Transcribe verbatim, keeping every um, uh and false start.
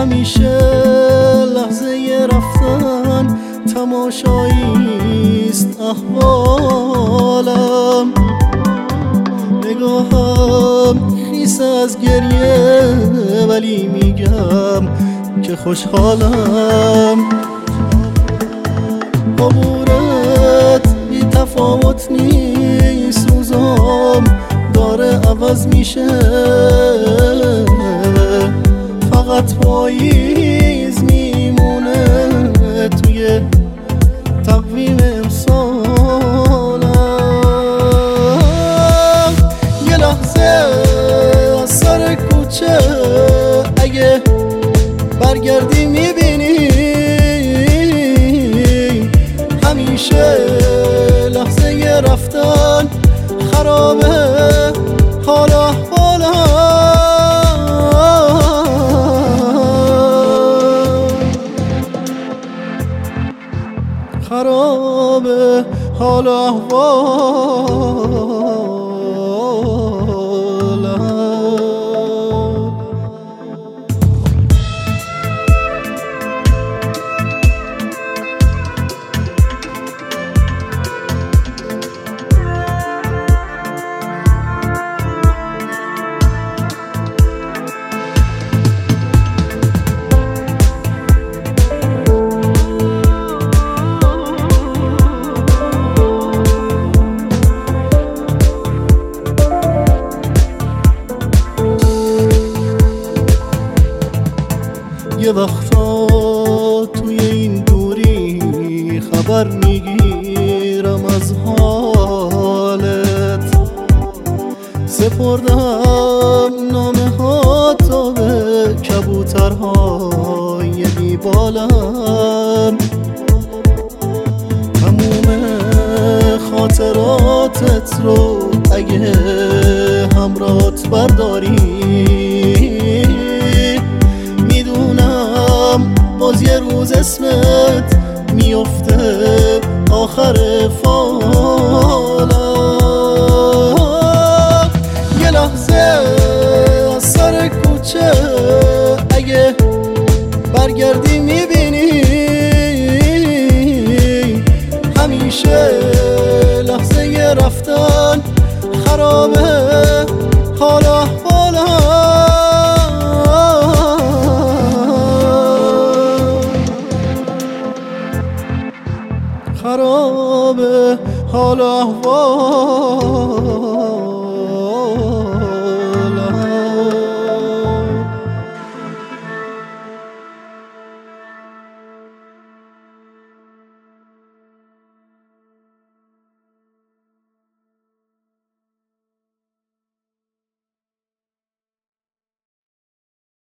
همیشه لحظه رفتن تماشاییست احوالم. نگاهم خیس از گریه ولی میگم که خوشحالم. عبورت بی تفاوت نیست، روزام داره عوض میشه، فقط پاییز میمونه توی تقویم امسالم. یه لحظه از سر کوچه اگه برگردی میبینی همیشه لحظه رفتن خرابه حال احوالم. خرابه حال احوالم. یه وقتا توی این دوری خبر میگیرم از حالت، سپردم نامه ها تا به کبوترهای بیبالم. تموم خاطراتت رو اگه همراهت برداری باز یه روز اسمت میفته آخر فالم. یه لحظه از سر کوچه اگه برگردی میبینی همیشه لحظه رفتن خرابه حال احوالم. خرابه حال احوال